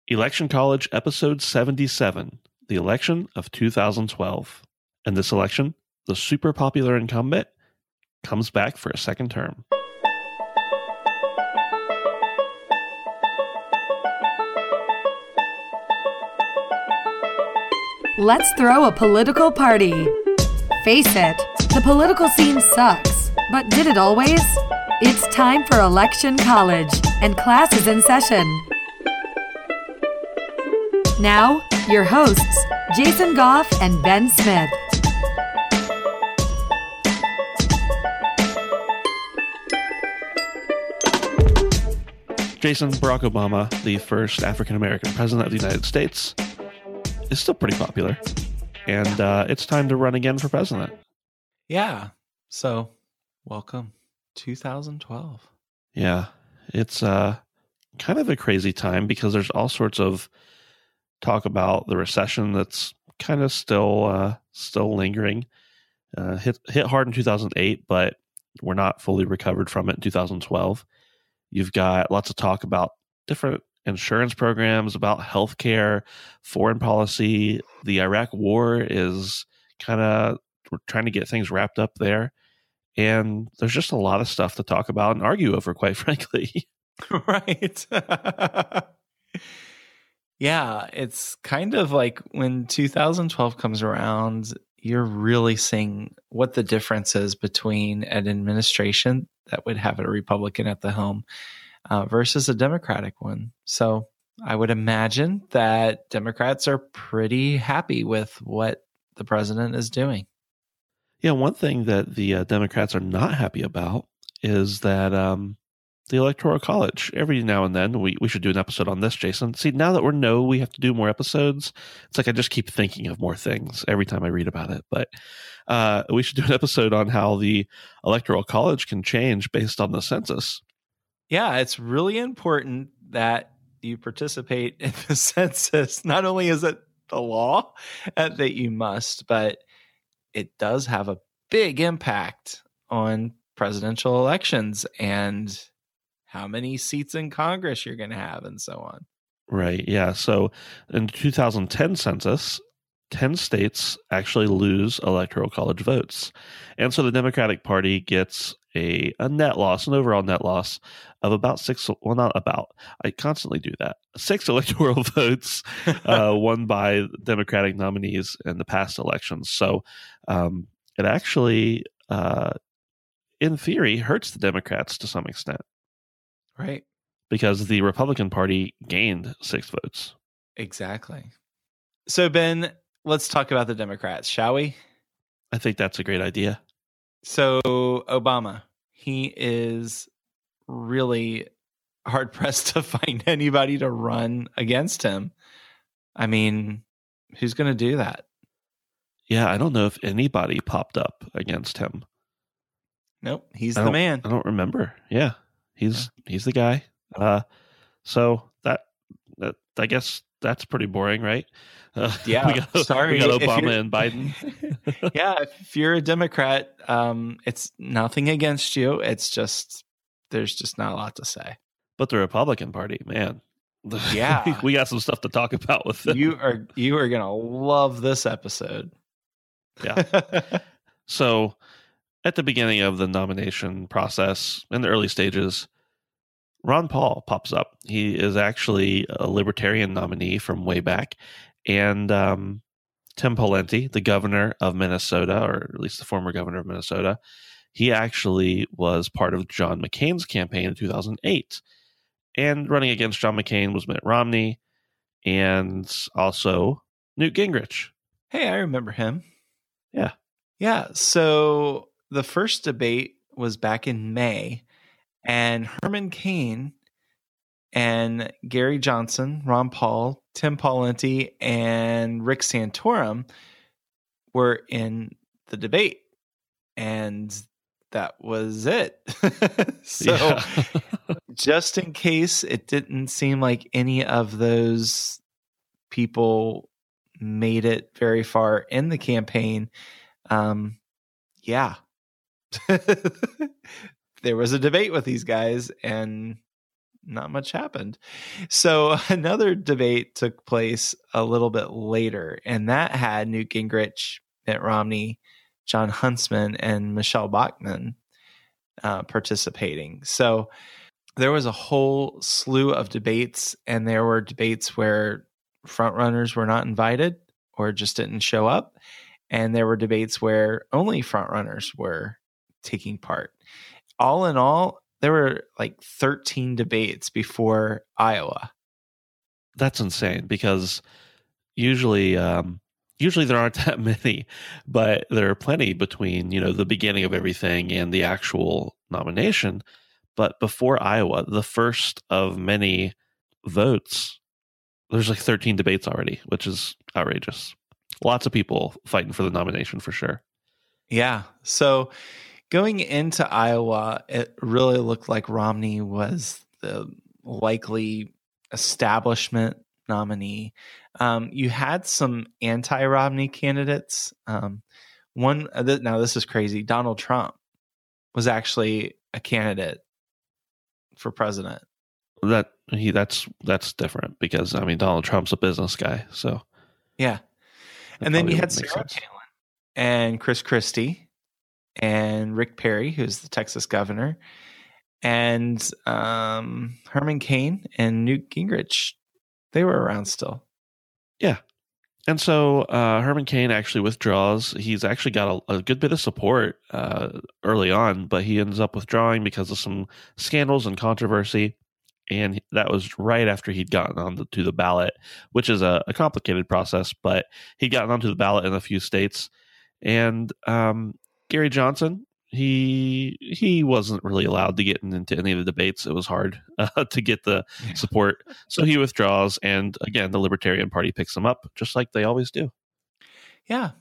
Election College, episode 77, the election of 2012. In this election, the super popular incumbent comes back for a second term. Let's throw a political party. Face it, the political scene sucks, but did it always? It's time for Election College, and class is in session. Now, your hosts, Jason Goff and Ben Smith. Jason, Barack Obama, the first African-American president of the United States, is still pretty popular. And it's time to run again for president. Yeah. So, welcome 2012. Yeah. It's kind of a crazy time because there's all sorts of talk about the recession that's kind of still lingering. Hit hard in 2008, but we're not fully recovered from it in 2012. You've got lots of talk about different insurance programs, about healthcare, foreign policy. The Iraq war is we're trying to get things wrapped up there. And there's just a lot of stuff to talk about and argue over, quite frankly. Right. Yeah, it's kind of like when 2012 comes around, you're really seeing what the difference is between an administration that would have a Republican at the helm versus a Democratic one. So I would imagine that Democrats are pretty happy with what the president is doing. Yeah, one thing that the Democrats are not happy about is that the Electoral College, every now and then, we should do an episode on this, Jason. See, now that we have to do more episodes, it's like I just keep thinking of more things every time I read about it. But we should do an episode on how the Electoral College can change based on the census. Yeah, it's really important that you participate in the census. Not only is it the law that you must, but it does have a big impact on presidential elections and how many seats in Congress you're going to have and so on. Right. Yeah. So in the 2010 census, 10 states actually lose Electoral College votes. And so the Democratic Party gets an overall net loss of about I constantly do that. 6 electoral votes won by Democratic nominees in the past elections. So it actually, in theory, hurts the Democrats to some extent. Right. Because the Republican Party gained 6 votes. Exactly. So, Ben, let's talk about the Democrats, shall we? I think that's a great idea. So, Obama, he is really hard-pressed to find anybody to run against him. I mean, who's going to do that? Yeah, I don't know if anybody popped up against him. Nope, he's the man. I don't remember. Yeah. He's the guy. So that I guess that's pretty boring, right? Yeah. we got Obama and Biden. Yeah, if you're a Democrat, it's nothing against you. It's just there's just not a lot to say. But the Republican Party, man, yeah, we got some stuff to talk about with them. You are gonna love this episode. Yeah. So, at the beginning of the nomination process, in the early stages, Ron Paul pops up. He is actually a Libertarian nominee from way back. And Tim Pawlenty, the governor of Minnesota, or at least the former governor of Minnesota, he actually was part of John McCain's campaign in 2008. And running against John McCain was Mitt Romney and also Newt Gingrich. Hey, I remember him. Yeah. Yeah, so the first debate was back in May, and Herman Cain and Gary Johnson, Ron Paul, Tim Pawlenty, and Rick Santorum were in the debate, and that was it. So just in case it didn't seem like any of those people made it very far in the campaign, there was a debate with these guys, and not much happened. So another debate took place a little bit later, and that had Newt Gingrich, Mitt Romney, John Huntsman, and Michelle Bachmann participating. So there was a whole slew of debates, and there were debates where frontrunners were not invited or just didn't show up. And there were debates where only frontrunners were taking part. All in all, there were like 13 debates before Iowa. That's insane because usually there aren't that many, but there are plenty between, the beginning of everything and the actual nomination. But before Iowa, the first of many votes, there's like 13 debates already, which is outrageous. Lots of people fighting for the nomination for sure. Yeah. So going into Iowa, it really looked like Romney was the likely establishment nominee. You had some anti-Romney candidates. Now this is crazy. Donald Trump was actually a candidate for president. That's different because Donald Trump's a business guy, so yeah. And then you had Sarah Palin and Chris Christie and Rick Perry, who's the Texas governor, and Herman Cain and Newt Gingrich. They were around still. Yeah. And so Herman Cain actually withdraws. He's actually got a good bit of support early on, but he ends up withdrawing because of some scandals and controversy. And that was right after he'd gotten onto the ballot, which is a complicated process, but he'd gotten onto the ballot in a few states. And Gary Johnson, he wasn't really allowed to get into any of the debates. It was hard to get the support. So he withdraws. And again, the Libertarian Party picks him up, just like they always do. Yeah.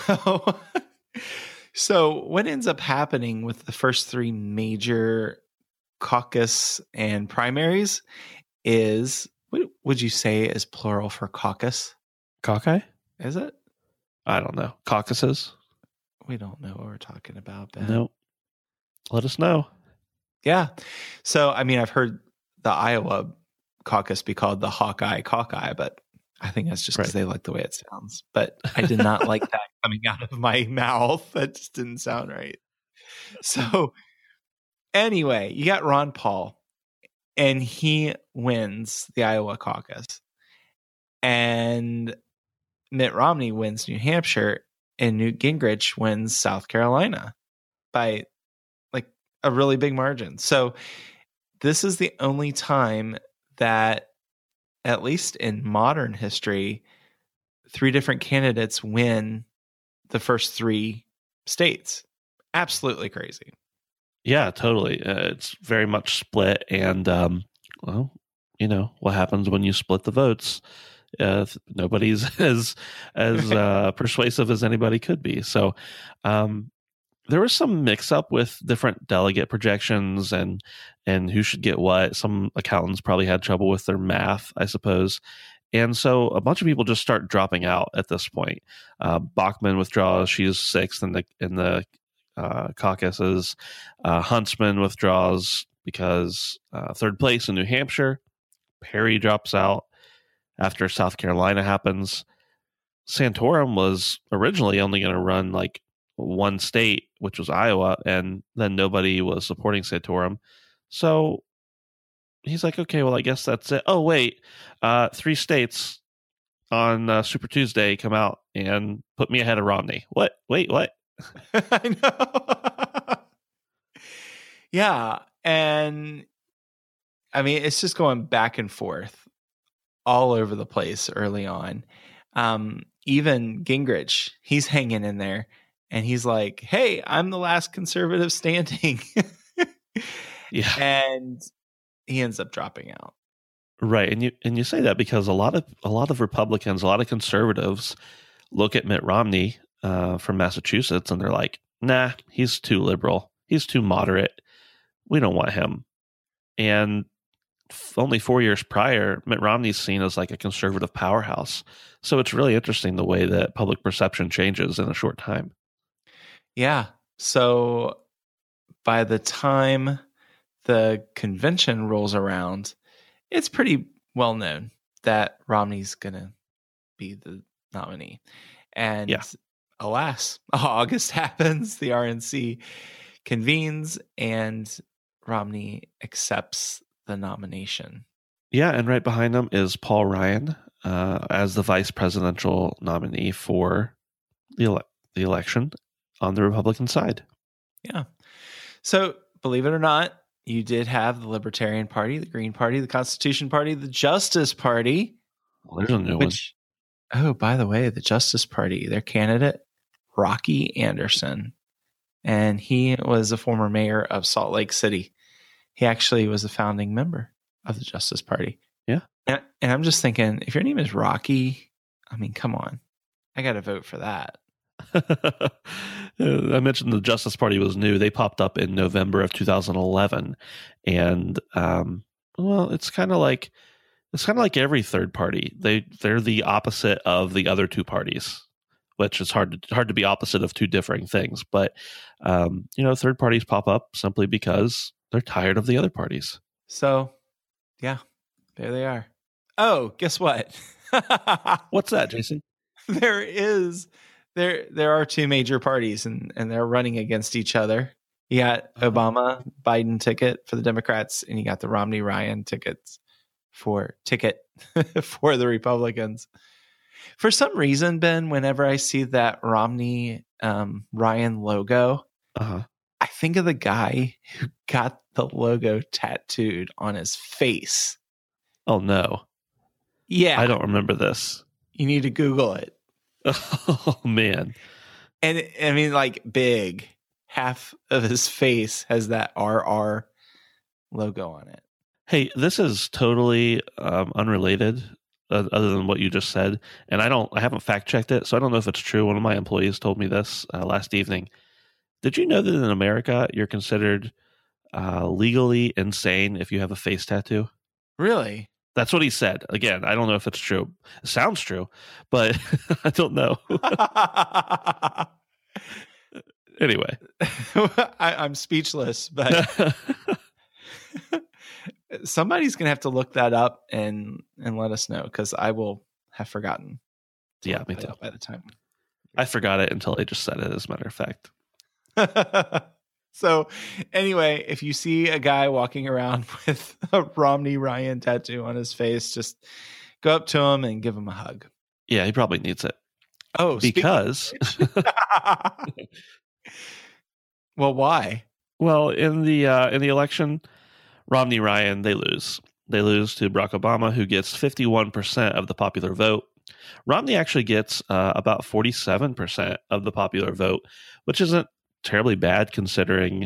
So what ends up happening with the first three major caucus and primaries is, what would you say is plural for caucus? Caucus? Is it? I don't know. Caucuses? We don't know what we're talking about, Ben. No. Let us know. Yeah. So, I've heard the Iowa caucus be called the Hawkeye Caucus, but I think that's just because they like the way it sounds. But I did not like that coming out of my mouth. That just didn't sound right. So anyway, you got Ron Paul, and he wins the Iowa caucus. And Mitt Romney wins New Hampshire, and Newt Gingrich wins South Carolina by like a really big margin. So this is the only time that, at least in modern history, three different candidates win the first three states. Absolutely crazy. Yeah, totally. It's very much split. And, what happens when you split the votes? Nobody's as persuasive as anybody could be. So there was some mix up with different delegate projections and who should get what. Some accountants probably had trouble with their math, I suppose. And so a bunch of people just start dropping out at this point. Bachmann withdraws. She's sixth in the caucuses. Huntsman withdraws because third place in New Hampshire. Perry drops out after South Carolina happens. Santorum was originally only going to run like one state, which was Iowa, and then nobody was supporting Santorum. So he's like, okay, well, I guess that's it. Oh, wait, 3 states on Super Tuesday come out and put me ahead of Romney. What? Wait, what? I know. Yeah. And it's just going back and forth all over the place early on. Even Gingrich, he's hanging in there, and he's like, hey, I'm the last conservative standing. Yeah. And he ends up dropping out. Right. And you say that because a lot of Republicans, a lot of conservatives look at Mitt Romney from Massachusetts, and they're like, nah, he's too liberal. He's too moderate. We don't want him. And only 4 years prior, Mitt Romney's seen as like a conservative powerhouse. So it's really interesting the way that public perception changes in a short time. Yeah. So by the time the convention rolls around, it's pretty well known that Romney's going to be the nominee. And alas, August happens, the RNC convenes, and Romney accepts the nomination. Yeah, and right behind him is Paul Ryan as the vice presidential nominee for the election on the Republican side. Yeah. So, believe it or not, you did have the Libertarian Party, the Green Party, the Constitution Party, the Justice Party. Well, there's a new one. Oh, by the way, the Justice Party, their candidate, Rocky Anderson. And he was a former mayor of Salt Lake City. He actually was a founding member of the Justice Party. Yeah. And I'm just thinking, if your name is Rocky, I mean, come on. I got to vote for that. I mentioned the Justice Party was new. They popped up in November of 2011. And, well, it's kind of like every third party. They're the opposite of the other two parties, which is hard to be opposite of two differing things. But, third parties pop up simply because they're tired of the other parties. So, yeah, there they are. Oh, guess what? What's that, Jason? There are two major parties, and they're running against each other. You got Obama Biden ticket for the Democrats, and you got the Romney Ryan ticket for the Republicans. For some reason, Ben, whenever I see that Romney Ryan logo, I think of the guy who got the logo tattooed on his face. Oh no. Yeah. I don't remember this. You need to Google it. Oh man. And I mean, like, big. Half of his face has that RR logo on it. Hey, this is totally unrelated other than what you just said. And I haven't fact checked it, so I don't know if it's true. One of my employees told me this last evening. Did you know that in America, you're considered legally insane if you have a face tattoo? Really? That's what he said. Again, I don't know if it's true. It sounds true, but I don't know. Anyway. I'm speechless, but somebody's going to have to look that up and let us know, because I will have forgotten. Yeah, me too. By the time. I forgot it until I just said it, as a matter of fact. So anyway, if you see a guy walking around with a Romney Ryan tattoo on his face, just go up to him and give him a hug. Yeah, he probably needs it. Oh, because well, why? Well, in the election, Romney Ryan, they lose. They lose to Barack Obama, who gets 51% of the popular vote. Romney actually gets about 47% of the popular vote, which isn't terribly bad considering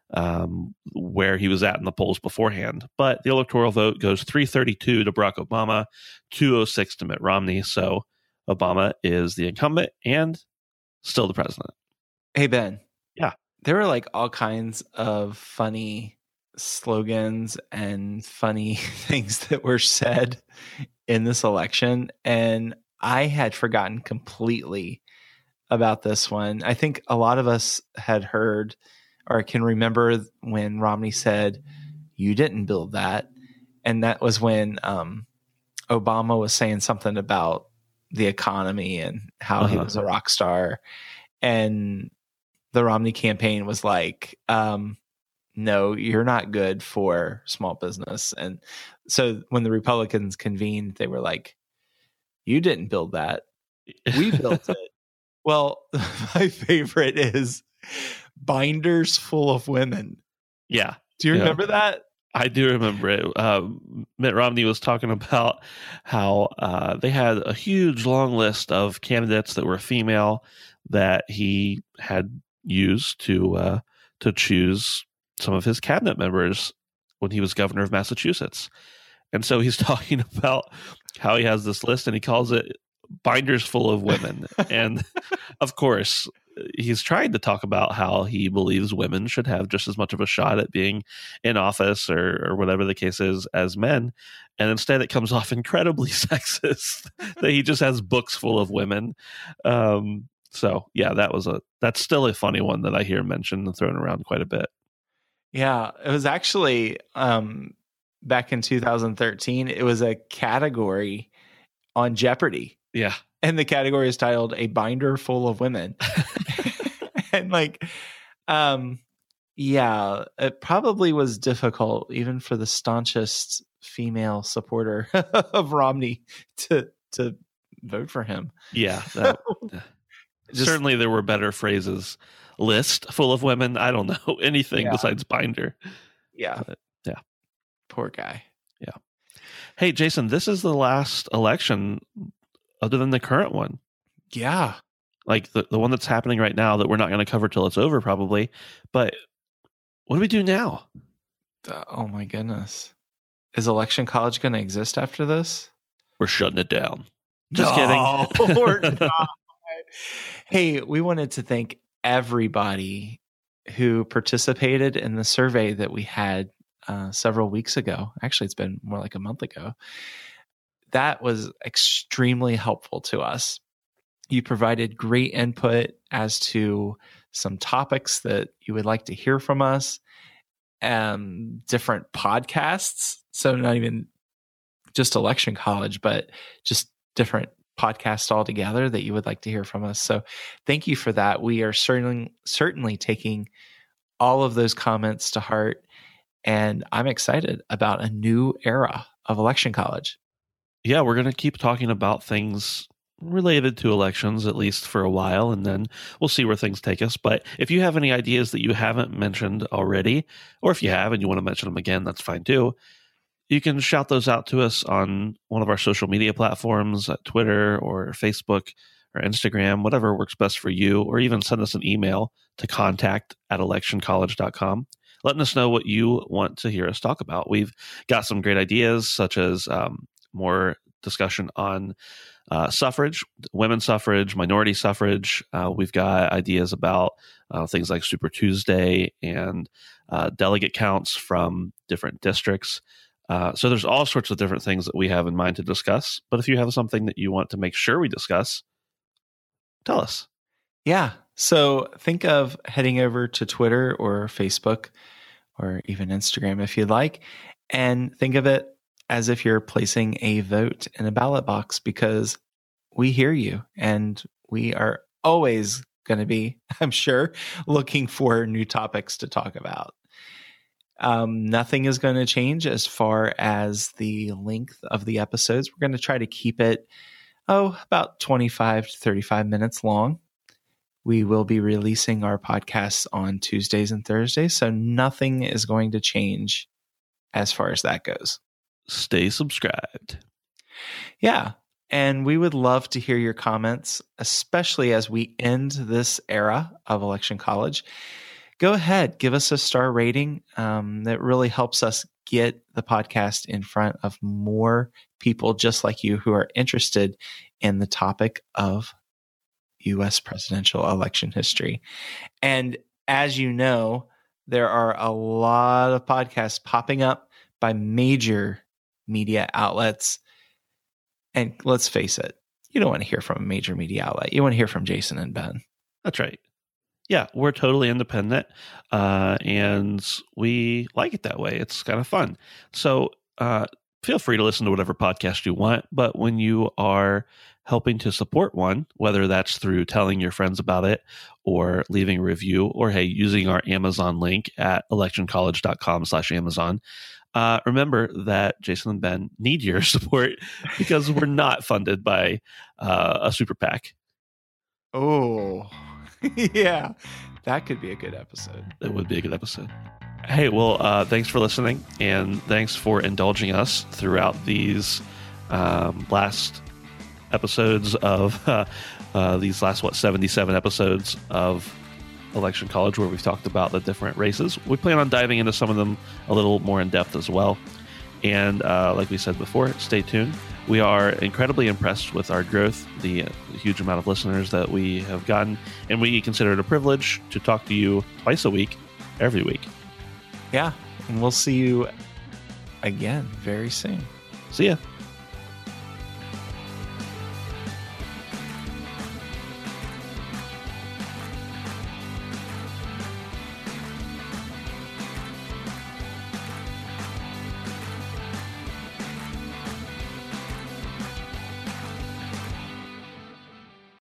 where he was at in the polls beforehand. But the electoral vote goes 332 to Barack Obama, 206 to Mitt Romney. So Obama is the incumbent and still the president. Hey, Ben. Yeah. There were like all kinds of funny slogans and funny things that were said in this election, and I had forgotten completely about this one. I think a lot of us had heard or can remember when Romney said, "You didn't build that." And that was when Obama was saying something about the economy and how he was a rock star. And the Romney campaign was like, no, you're not good for small business. And so when the Republicans convened, they were like, "You didn't build that. We built it." Well, my favorite is binders full of women. Yeah. Do you remember that? I do remember it. Mitt Romney was talking about how they had a huge long list of candidates that were female that he had used to choose some of his cabinet members when he was governor of Massachusetts. And so he's talking about how he has this list and he calls it binders full of women. And of course, he's trying to talk about how he believes women should have just as much of a shot at being in office or whatever the case is as men. And instead it comes off incredibly sexist that he just has books full of women. So yeah, that's still a funny one that I hear mentioned and thrown around quite a bit. Yeah, it was actually back in 2013. It was a category on Jeopardy. Yeah. And the category is titled "A Binder Full of Women." And yeah, it probably was difficult even for the staunchest female supporter of Romney to vote for him. Yeah. Certainly there were better phrases. List full of women. I don't know anything besides binder. Yeah. But, yeah. Poor guy. Yeah. Hey, Jason, this is the last election other than the current one. Yeah. Like the one that's happening right now that we're not going to cover till it's over probably. But what do we do now? Oh my goodness. Is Election College going to exist after this? We're shutting it down. Just kidding. We're not. Hey, we wanted to thank everybody who participated in the survey that we had several weeks ago. Actually, it's been more like a month ago. That was extremely helpful to us. You provided great input as to some topics that you would like to hear from us, different podcasts. So not even just Election College, but just different podcasts altogether that you would like to hear from us. So thank you for that. We are certainly taking all of those comments to heart, and I'm excited about a new era of Election College. Yeah, we're going to keep talking about things related to elections, at least for a while, and then we'll see where things take us. But if you have any ideas that you haven't mentioned already, or if you have and you want to mention them again, that's fine too. You can shout those out to us on one of our social media platforms, Twitter or Facebook or Instagram, whatever works best for you, or even send us an email to contact@electioncollege.com, letting us know what you want to hear us talk about. We've got some great ideas, such as more discussion on suffrage, women's suffrage, minority suffrage. We've got ideas about things like Super Tuesday and delegate counts from different districts. So there's all sorts of different things that we have in mind to discuss. But if you have something that you want to make sure we discuss, tell us. Yeah. So think of heading over to Twitter or Facebook or even Instagram if you'd like, and think of it as if you're placing a vote in a ballot box, because we hear you and we are always going to be, I'm sure, looking for new topics to talk about. Nothing is going to change as far as the length of the episodes. We're going to try to keep it, about 25 to 35 minutes long. We will be releasing our podcasts on Tuesdays and Thursdays, so nothing is going to change as far as that goes. Stay subscribed. Yeah. And we would love to hear your comments, especially as we end this era of Election College. Go ahead, give us a star rating. That really helps us get the podcast in front of more people just like you who are interested in the topic of U.S. presidential election history. And as you know, there are a lot of podcasts popping up by major media outlets. And let's face it, you don't want to hear from a major media outlet. You want to hear from Jason and Ben. That's right. Yeah, we're totally independent, and we like it that way. It's kind of fun. So feel free to listen to whatever podcast you want, but when you are helping to support one, whether that's through telling your friends about it or leaving a review, or, hey, using our Amazon link at electioncollege.com/Amazon, remember that Jason and Ben need your support because we're not funded by a super PAC. Oh, yeah, that could be a good episode. It would be a good episode. Hey, well, thanks for listening, and thanks for indulging us throughout these last episodes of these last 77 episodes of Election College, where we've talked about the different races. We plan on diving into some of them a little more in depth as well. And like we said before, stay tuned. We are incredibly impressed with our growth, the huge amount of listeners that we have gotten, and we consider it a privilege to talk to you twice a week, every week. Yeah, and we'll see you again very soon. See ya.